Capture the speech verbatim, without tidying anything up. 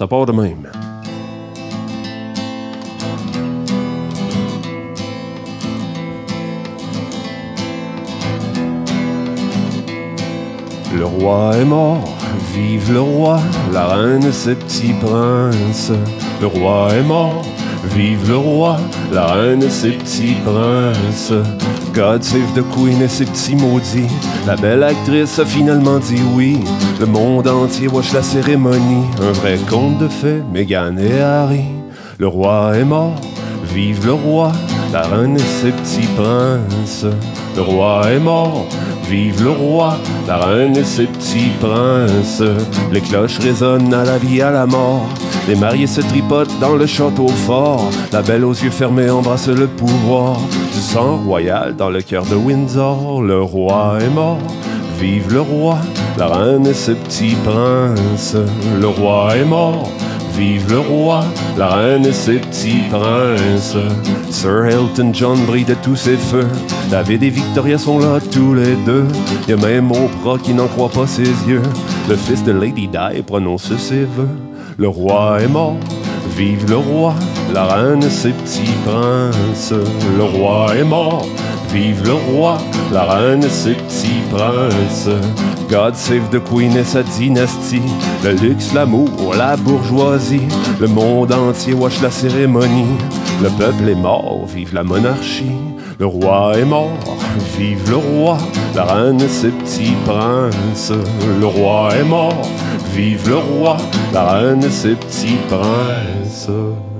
Ça part de même. Le roi est mort, vive le roi, la reine et ses petits princes. Le roi est mort, vive le roi, la reine et ses petits princes. God save the queen et ses petits maudits. La belle actrice a finalement dit oui. Le monde entier watch la cérémonie. Un vrai conte de fées, Meghan et Harry. Le roi est mort, vive le roi, la reine et ses petits princes. Le roi est mort, vive le roi, la reine et ses petits princes. Les cloches résonnent à la vie, à la mort. Les mariés se tripotent dans le château fort. La belle aux yeux fermés embrasse le pouvoir. Du sang royal dans le cœur de Windsor. Le roi est mort, vive le roi, la reine et ses petits princes. Le roi est mort, vive le roi, la reine et ses petits princes. Sir Elton John brille de tous ses feux. David et Victoria sont là tous les deux. Y a même Oprah qui n'en croit pas ses yeux. Le fils de Lady Di prononce ses vœux. Le roi est mort, vive le roi, la reine et ses petits princes. Le roi est mort, vive le roi, la reine et ses petits princes. God save the queen et sa dynastie. Le luxe, l'amour, la bourgeoisie. Le monde entier watch la cérémonie. Le peuple est mort, vive la monarchie. Le roi est mort, vive le roi, la reine et ses petits princes. Le roi est mort, vive le roi, la reine et ses petits princes.